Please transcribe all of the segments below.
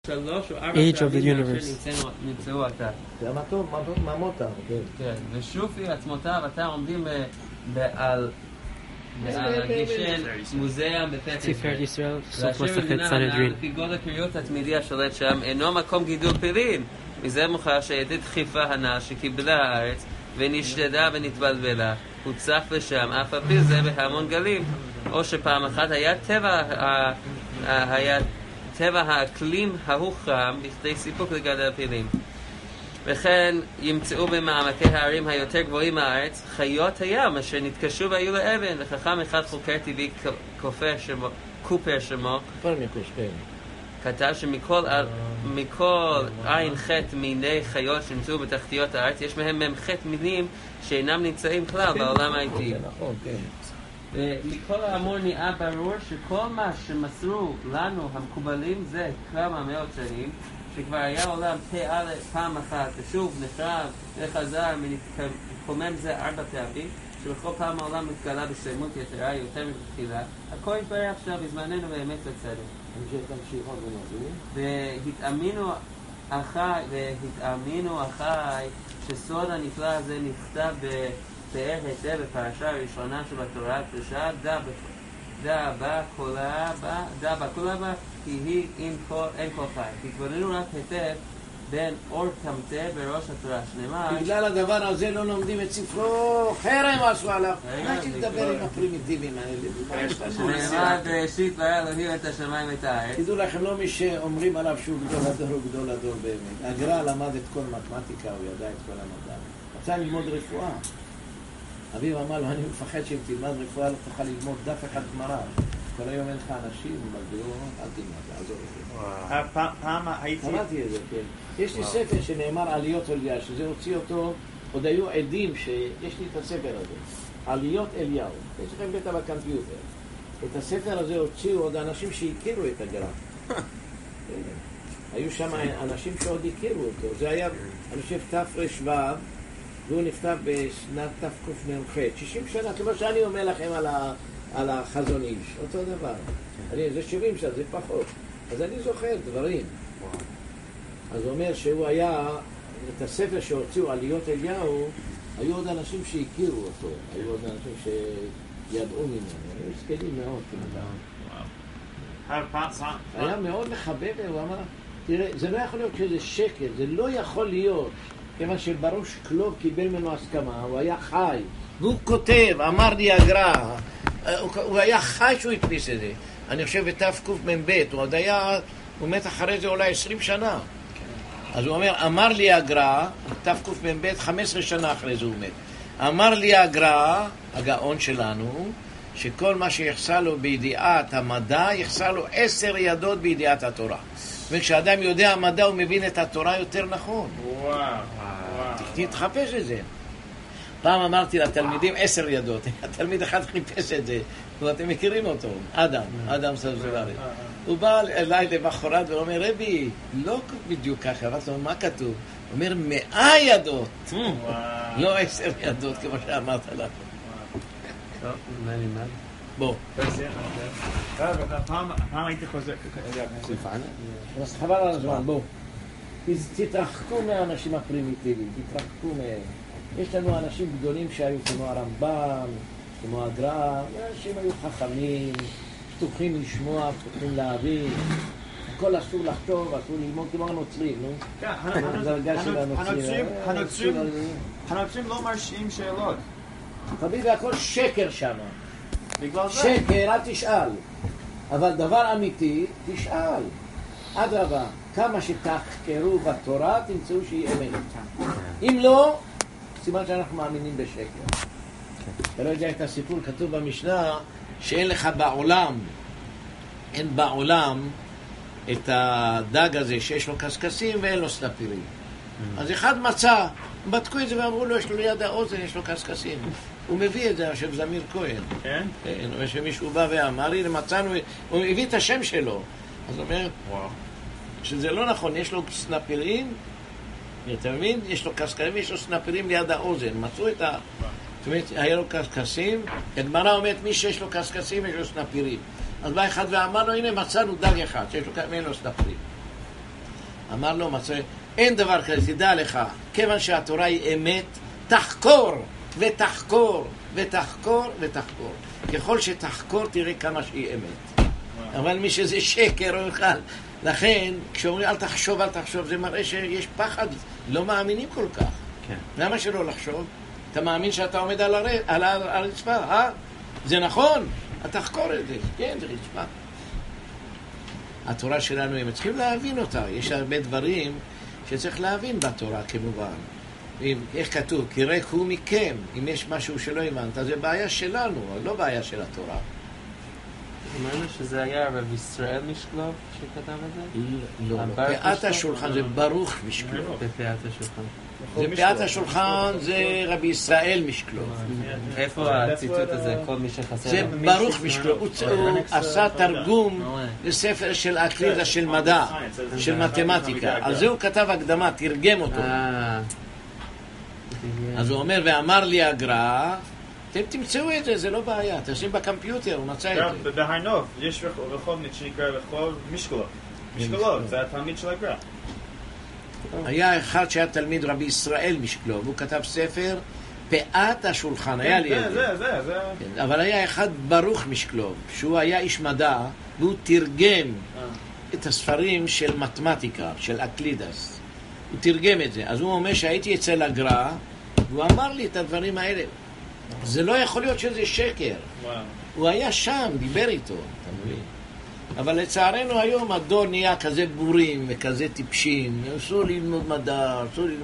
age of the universe. נמצאו עתה. זה ממותה. כן, ושופי עצמותיו עתה עומדים על גישל מוזיאום בפתח. תפארת ישראל, סוף מסכת והשם סנהדרין. לפי גודל הקריות התמידי השולט שם אינו מקום גידול פרין. מזה מוכר שהייתה דחיפה הנעל שקיבלה הארץ ונשדדה ונתבלבלה. הוצף לשם אף על פי זה בהמון גלים. או שפעם אחת היה טבע האקלים ההוחרם בכדי סיפוק לגדל פילים. וכן ימצאו במעמקי הערים היותר גבוהים מהארץ חיות הים אשר נתקשו והיו לאבן, וחכם אחד חוקר טבעי קופר שמו כתב שמכל עין חטא מיני חיות שנמצאו בתחתיות הארץ יש מהם חטא מינים שאינם נמצאים כלל בעולם האיטי. ומכל האמור נראה ברור שכל מה שמסרו לנו המקובלים זה כמה מאות שנים שכבר היה עולם פעם אחת ושוב נחרב וחזר ונתקומם זה 4 פעמים שבכל פעם העולם מתגלה בשלמות יתרה יותר מתחילה. הכל יתברר עכשיו בזמננו באמת לצדק. והתאמינו אחי שסוד הנפלא הזה נכתב בפאר היטב בפרשה הראשונה של התורה הקדושה דע בקולה בה כי היא אין כל חי. תתבוננו רק היטב בין אור תמתה בראש התורה שנאמר בגלל הדבר הזה לא לומדים את ספרו חרם עשו עליו. מה שתדבר עם הפרימיטיבים האלה? שנאמר בראשית ברא אלוהים את השמיים ואת הארץ. תדעו לכם, לא מי שאומרים עליו שהוא גדול הדור הוא גדול הדור באמת. הגר"א למד את כל מתמטיקה, הוא ידע את כל המדע. רצה ללמוד רפואה. אביו אמר לו, אני מפחד שאם תלמד רפואה לא תוכל ללמוד דף אחד גמרא. כל היום אין לך אנשים, מגדלו, אל תלמד, לעזור לכם. פעם הייתי... אמרתי את זה, כן. יש לי ספר שנאמר עליות אליהו, שזה הוציא אותו, עוד היו עדים שיש לי את הספר הזה. עליות אליהו. יש לכם בטח בקמפיוטר. את הספר הזה הוציאו עוד אנשים שהכירו את הגר"א. היו שם אנשים שעוד הכירו אותו. זה היה, אני חושב, תר"ו, והוא נכתב בשנת תקנ"ח. 60 שנה, כמו שאני אומר לכם על החזון איש, אותו דבר. זה 70 שנה, זה פחות. אז אני זוכר דברים. אז הוא אומר שהוא היה, את הספר שהוציאו עליות אליהו, היו עוד אנשים שהכירו אותו. היו עוד אנשים שידעו ממנו. היו סקדים מאוד. היה מאוד מחבב, הוא אמר, תראה, זה לא יכול להיות שזה שקר, זה לא יכול להיות. כיוון שבראש קלוב קיבל ממנו הסכמה, הוא היה חי. והוא כותב, אמר לי הגר"א, הוא היה חי שהוא הדפיס את זה. אני חושב בתקנ"ב, הוא מת אחרי זה אולי 20 שנה. אז הוא אומר, אמר לי הגר"א, תקנ"ב, 15 שנה אחרי זה הוא מת. אמר לי הגר"א, הגאון שלנו, שכל מה שיחסר לו בידיעת המדע, יחסר לו 10 ידות בידיעת התורה. וכשאדם יודע המדע הוא מבין את התורה יותר נכון. תתחפש את זה. פעם אמרתי לתלמידים 10 ידות, התלמיד אחד חיפש את זה, ואתם מכירים אותו, אדם סלזולרי. הוא בא אליי למחרת ואומר, רבי, לא בדיוק ככה, אבל מה כתוב? הוא אומר 100 ידות, לא 10 ידות כמו שאמרת לך. טוב, מה נלמד? בוא. פעם הייתי חוזר... אז חבל על הזמן, בוא. תתרחקו מהאנשים הפרימיטיביים, תתרחקו מהם. יש לנו אנשים גדולים שהיו כמו הרמב"ם, כמו הגר"א, אנשים היו חכמים, פתוחים לשמוע, פתוחים להבין. הכל אסור לחשוב, אסור ללמוד כמו הנוצרים, נו? כן, הנוצרים לא מרשים שאלות. חביבי, הכל שקר שם. שקר, אל תשאל. אבל דבר אמיתי, תשאל. אדרבה, כמה שתחקרו בתורה, תמצאו שהיא אמת. אם לא, סימן שאנחנו מאמינים בשקר. אתה לא יודע את הסיפור, כתוב במשנה, שאין לך בעולם, אין בעולם את הדג הזה שיש לו קסקסים ואין לו סנפירים. אז אחד מצא, בדקו את זה ואמרו לו, יש לו ליד האוזן, יש לו קסקסים. הוא מביא את זה, עכשיו זמיר כהן. כן? כן, ושמישהו בא ואמר לי, מצאנו, הוא הביא את השם שלו. אז הוא אומר, שזה לא נכון, יש לו סנפירים, אתה מבין? יש לו קסקסים ויש לו סנפירים ליד האוזן. מצאו את ה... זאת אומרת, היה לו קסקסים, הגמרא אומרת, מי שיש לו קסקסים, יש לו סנפירים. אז בא אחד ואמר לו, הנה מצאנו דג אחד, שיש לו ואין לו סנפירים. אמר לו, אין דבר כזה, תדע לך, כיוון שהתורה היא אמת, תחקור ותחקור ותחקור ותחקור. ככל שתחקור תראה כמה שהיא אמת. אבל מי שזה שקר או אחד, לכן כשאומרים אל תחשוב, זה מראה שיש פחד, לא מאמינים כל כך. למה שלא לחשוב? אתה מאמין שאתה עומד על הרצפה, זה נכון? תחקור את זה, כן, זה רצפה. התורה שלנו, הם צריכים להבין אותה. יש הרבה דברים שצריך להבין בתורה, כמובן. איך כתוב? כי רק הוא מכם. אם יש משהו שלא הבנת, זה בעיה שלנו, לא בעיה של התורה. אמרנו שזה היה רב ישראל משקלוב שכתב את זה? לא. פאת השולחן זה ברוך משקלוב. בפאת השולחן. זה פאת השולחן זה רבי ישראל משקלוב. איפה הציטוט הזה? כל מי שחסר? זה ברוך משקלוב. הוא עשה תרגום לספר של אקלידה של מדע, של מתמטיקה. על זה הוא כתב הקדמה, תרגם אותו. אז הוא אומר, ואמר לי הגר"א, אתם תמצאו את זה, זה לא בעיה, תשים בקמפיוטר, הוא מצא את זה. בהר נוף, יש רחוב שנקרא רחוב משקלוב. משקלוב, זה התלמיד של הגר"א. היה אחד שהיה תלמיד רבי ישראל משקלוב, הוא כתב ספר פאת השולחן, היה לי את זה. אבל היה אחד ברוך משקלוב, שהוא היה איש מדע, והוא תרגם את הספרים של מתמטיקה, של אקלידס. הוא תרגם את זה. אז הוא אומר שהייתי אצל הגר"א, והוא אמר לי את הדברים האלה. זה לא יכול להיות שזה שקר. הוא היה שם, דיבר איתו, אתה מבין? אבל לצערנו היום הדור נהיה כזה בורים וכזה טיפשים. אסור ללמוד מדע,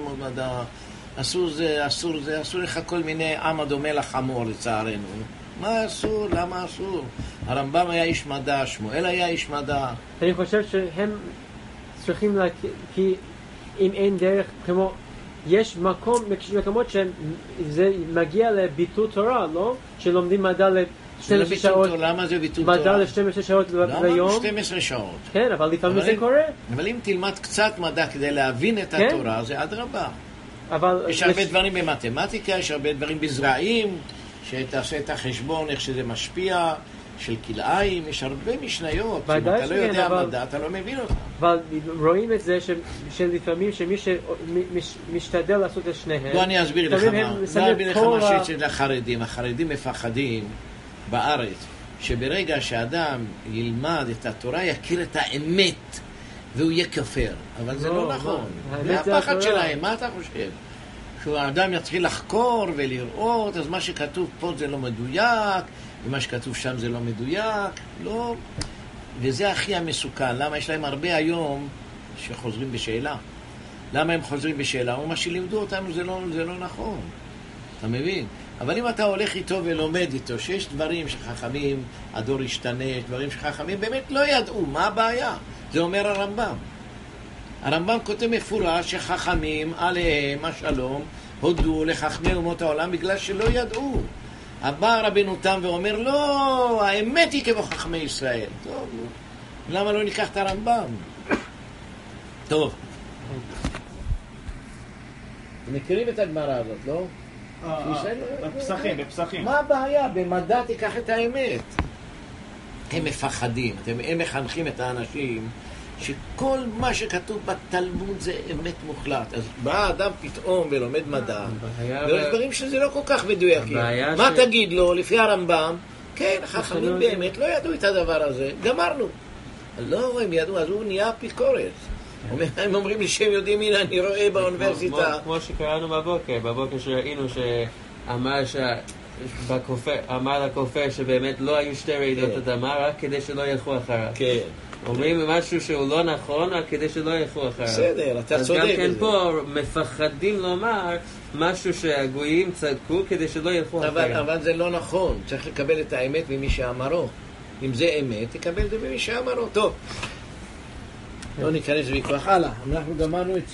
אסור לך כל מיני עם הדומה לחמור לצערנו. מה אסור? למה אסור? הרמב"ם היה איש מדע, שמואל היה איש מדע. אני חושב שהם צריכים כי אם אין דרך, כמו יש מקומות שזה מגיע לביטול תורה, לא? שלומדים מדע ל-12 שעות. למה זה ביטול תורה? מדע ל-12 שעות ליום. למה 12 שעות? כן, אבל לפעמים זה קורה. אבל אם תלמד קצת מדע כדי להבין את התורה, זה אדרבה. יש הרבה דברים במתמטיקה, יש הרבה דברים בזרעים, שתעשה את החשבון, איך שזה משפיע, של כלאיים, יש הרבה משניות. אם אתה לא יודע מדע, אתה לא מבין אותה. אבל רואים את זה שלפעמים שמי שמשתדל לעשות את שניהם. בוא אני אסביר לך מה שיש לחרדים. החרדים מפחדים בארץ, שברגע שאדם ילמד את התורה, יכיר את האמת, והוא יהיה כפר. אבל זה לא נכון. זה הפחד שלהם, מה אתה חושב? כשהאדם יתחיל לחקור ולראות, אז מה שכתוב פה זה לא מדויק, ומה שכתוב שם זה לא מדויק, לא. וזה הכי המסוכן. למה יש להם הרבה היום שחוזרים בשאלה? למה הם חוזרים בשאלה? ומה שלימדו אותנו זה לא נכון. אתה מבין? אבל אם אתה הולך איתו ולומד איתו, שיש דברים שחכמים, הדור ישתנה, יש דברים שחכמים באמת לא ידעו, מה הבעיה? זה אומר הרמב"ם. הרמב"ם כותב מפורש שחכמים עליהם השלום הודו לחכמי אומות העולם בגלל שלא ידעו. הבא רבנו תם ואומר לא, האמת היא כמו חכמי ישראל. טוב, למה לא ניקח את הרמב"ם? טוב. מכירים את הגמרא הזאת, לא? בפסחים. מה הבעיה? במדע תיקח את האמת. הם מפחדים, הם מחנכים את האנשים שכל מה שכתוב בתלמוד זה אמת מוחלט. אז בא האדם פתאום ולומד מדע, ויש דברים שזה לא כל כך מדויקים. מה תגיד לו לפי הרמב"ם? כן, חכמים באמת לא ידעו את הדבר הזה, גמרנו. לא, הם ידעו, אז הוא נהיה אפיקורס. הם אומרים לי שהם יודעים, הנה אני רואה באוניברסיטה. כמו שקראנו בבוקר שראינו אמר לכופר שבאמת לא היו שתי רעידות אדמה רק כדי שלא ילכו אחריו. כן. אומרים משהו שהוא לא נכון רק כדי שלא ילכו אחריו. בסדר, אתה צודק. אז גם כן פה מפחדים לומר משהו שהגויים צדקו כדי שלא ילכו אחריו. אבל זה לא נכון, צריך לקבל את האמת ממי שאמרו. אם זה אמת, תקבל את זה ממי שאמרו. טוב, לא ניכנס ויכוח הלאה. אנחנו גמרנו את